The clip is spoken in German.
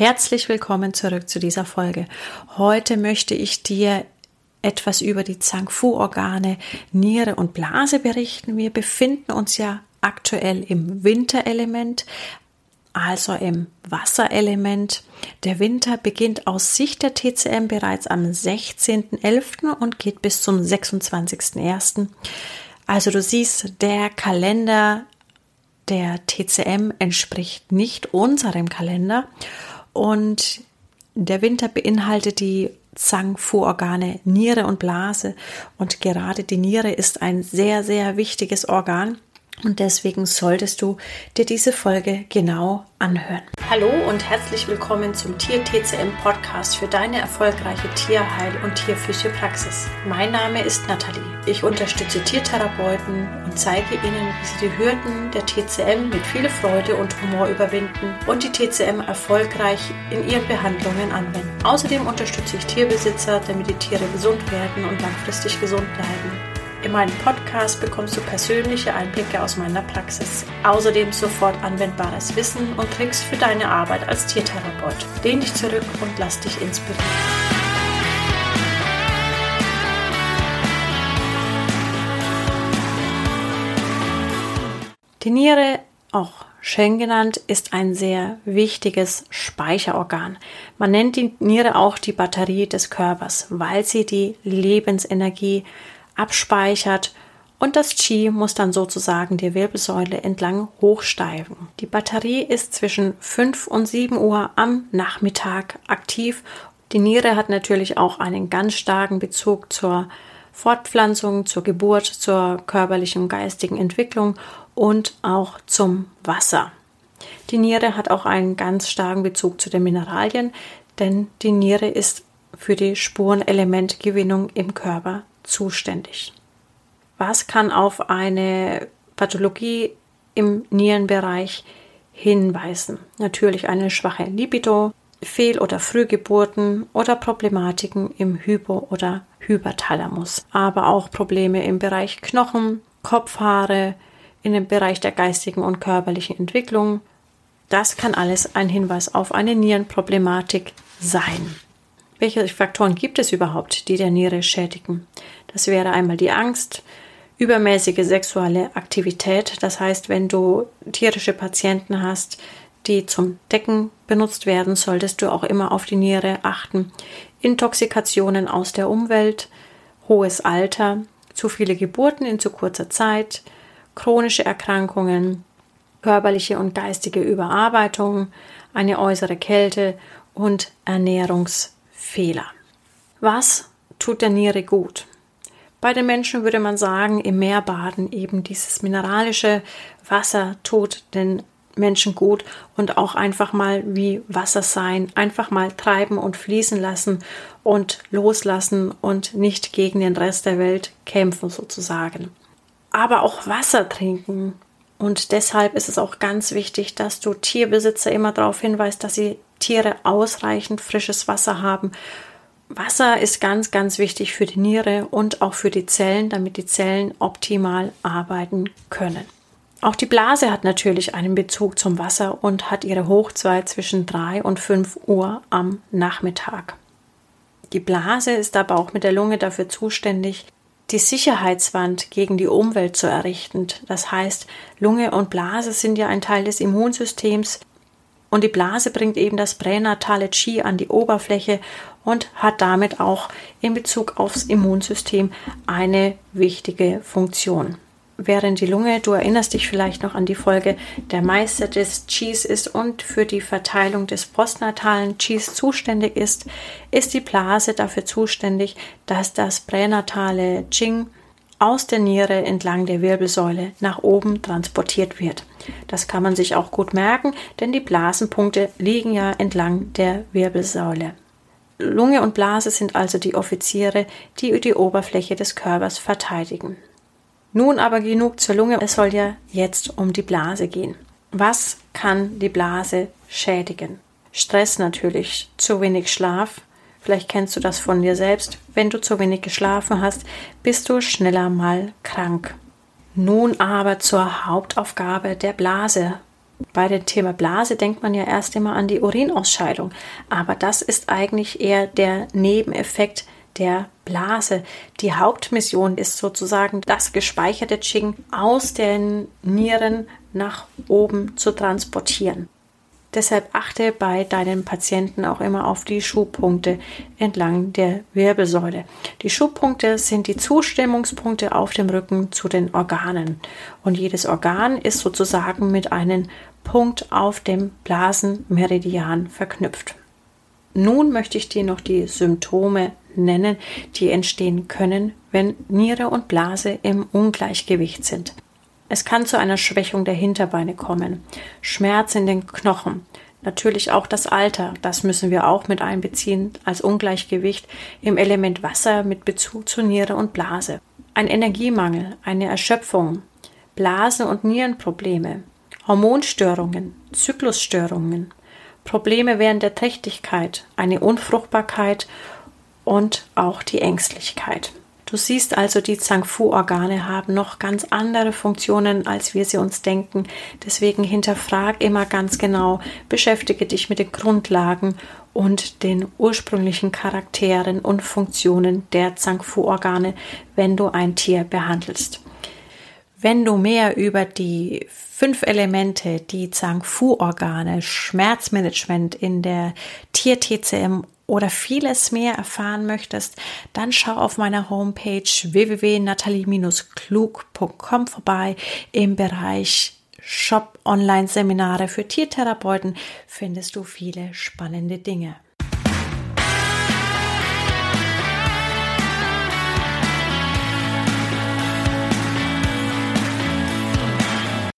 Herzlich willkommen zurück zu dieser Folge. Heute möchte ich dir etwas über die Zhang-Fu-Organe Niere und Blase berichten. Wir befinden uns ja aktuell im Winterelement, also im Wasserelement. Der Winter beginnt aus Sicht der TCM bereits am 16.11. und geht bis zum 26.01. Also du siehst, der Kalender der TCM entspricht nicht unserem Kalender und der Winter beinhaltet die Zhang-Fu-Organe Niere und Blase und gerade die Niere ist ein sehr, sehr wichtiges Organ. Und deswegen solltest du dir diese Folge genau anhören. Hallo und herzlich willkommen zum Tier-TCM-Podcast für deine erfolgreiche Tierheil- und Tierphysiopraxis. Mein Name ist Nathalie. Ich unterstütze Tiertherapeuten und zeige ihnen, wie sie die Hürden der TCM mit viel Freude und Humor überwinden und die TCM erfolgreich in ihren Behandlungen anwenden. Außerdem unterstütze ich Tierbesitzer, damit die Tiere gesund werden und langfristig gesund bleiben. In meinem Podcast bekommst du persönliche Einblicke aus meiner Praxis. Außerdem sofort anwendbares Wissen und Tricks für deine Arbeit als Tiertherapeut. Lehn dich zurück und lass dich inspirieren. Die Niere, auch schön genannt, ist ein sehr wichtiges Speicherorgan. Man nennt die Niere auch die Batterie des Körpers, weil sie die Lebensenergie abspeichert und das Qi muss dann sozusagen die Wirbelsäule entlang hochsteigen. Die Batterie ist zwischen 5 und 7 Uhr am Nachmittag aktiv. Die Niere hat natürlich auch einen ganz starken Bezug zur Fortpflanzung, zur Geburt, zur körperlichen und geistigen Entwicklung und auch zum Wasser. Die Niere hat auch einen ganz starken Bezug zu den Mineralien, denn die Niere ist für die Spurenelementgewinnung im Körper zuständig. Was kann auf eine Pathologie im Nierenbereich hinweisen? Natürlich eine schwache Libido, Fehl- oder Frühgeburten oder Problematiken im Hypo- oder Hyperthalamus, aber auch Probleme im Bereich Knochen, Kopfhaare, in dem Bereich der geistigen und körperlichen Entwicklung. Das kann alles ein Hinweis auf eine Nierenproblematik sein. Welche Faktoren gibt es überhaupt, die der Niere schädigen? Das wäre einmal die Angst, übermäßige sexuelle Aktivität. Das heißt, wenn du tierische Patienten hast, die zum Decken benutzt werden, solltest du auch immer auf die Niere achten. Intoxikationen aus der Umwelt, hohes Alter, zu viele Geburten in zu kurzer Zeit, chronische Erkrankungen, körperliche und geistige Überarbeitung, eine äußere Kälte und Ernährungsfehler. Was tut der Niere gut? Bei den Menschen würde man sagen, im Meerbaden eben dieses mineralische Wasser tut den Menschen gut und auch einfach mal wie Wasser sein, einfach mal treiben und fließen lassen und loslassen und nicht gegen den Rest der Welt kämpfen sozusagen. Aber auch Wasser trinken. Und deshalb ist es auch ganz wichtig, dass du Tierbesitzer immer darauf hinweist, dass sie Tiere ausreichend frisches Wasser haben. Wasser ist ganz, ganz wichtig für die Niere und auch für die Zellen, damit die Zellen optimal arbeiten können. Auch die Blase hat natürlich einen Bezug zum Wasser und hat ihre Hochzeit zwischen 3 und 5 Uhr am Nachmittag. Die Blase ist aber auch mit der Lunge dafür zuständig, die Sicherheitswand gegen die Umwelt zu errichten. Das heißt, Lunge und Blase sind ja ein Teil des Immunsystems und die Blase bringt eben das pränatale Qi an die Oberfläche und hat damit auch in Bezug aufs Immunsystem eine wichtige Funktion. Während die Lunge, du erinnerst dich vielleicht noch an die Folge, der Meister des Qis ist und für die Verteilung des postnatalen Qis zuständig ist, ist die Blase dafür zuständig, dass das pränatale Qi aus der Niere entlang der Wirbelsäule nach oben transportiert wird. Das kann man sich auch gut merken, denn die Blasenpunkte liegen ja entlang der Wirbelsäule. Lunge und Blase sind also die Offiziere, die die Oberfläche des Körpers verteidigen. Nun aber genug zur Lunge, es soll ja jetzt um die Blase gehen. Was kann die Blase schädigen? Stress natürlich, zu wenig Schlaf. Vielleicht kennst du das von dir selbst. Wenn du zu wenig geschlafen hast, bist du schneller mal krank. Nun aber zur Hauptaufgabe der Blase. Bei dem Thema Blase denkt man ja erst immer an die Urinausscheidung, aber das ist eigentlich eher der Nebeneffekt der Blase. Die Hauptmission ist sozusagen, das gespeicherte Qing aus den Nieren nach oben zu transportieren. Deshalb achte bei deinen Patienten auch immer auf die Schubpunkte entlang der Wirbelsäule. Die Schubpunkte sind die Zustimmungspunkte auf dem Rücken zu den Organen. Und jedes Organ ist sozusagen mit einem Punkt auf dem Blasenmeridian verknüpft. Nun möchte ich dir noch die Symptome nennen, die entstehen können, wenn Niere und Blase im Ungleichgewicht sind. Es kann zu einer Schwächung der Hinterbeine kommen, Schmerz in den Knochen, natürlich auch das Alter, das müssen wir auch mit einbeziehen als Ungleichgewicht im Element Wasser mit Bezug zu Niere und Blase. Ein Energiemangel, eine Erschöpfung, Blasen- und Nierenprobleme, Hormonstörungen, Zyklusstörungen, Probleme während der Trächtigkeit, eine Unfruchtbarkeit und auch die Ängstlichkeit. Du siehst also, die Zhang-Fu-Organe haben noch ganz andere Funktionen, als wir sie uns denken. Deswegen hinterfrag immer ganz genau, beschäftige dich mit den Grundlagen und den ursprünglichen Charakteren und Funktionen der Zhang-Fu-Organe, wenn du ein Tier behandelst. Wenn du mehr über die 5 Elemente, die Zhang-Fu-Organe, Schmerzmanagement in der Tier-TCM oder vieles mehr erfahren möchtest, dann schau auf meiner Homepage www.natalie-klug.com vorbei. Im Bereich Shop Online-Seminare für Tiertherapeuten findest du viele spannende Dinge.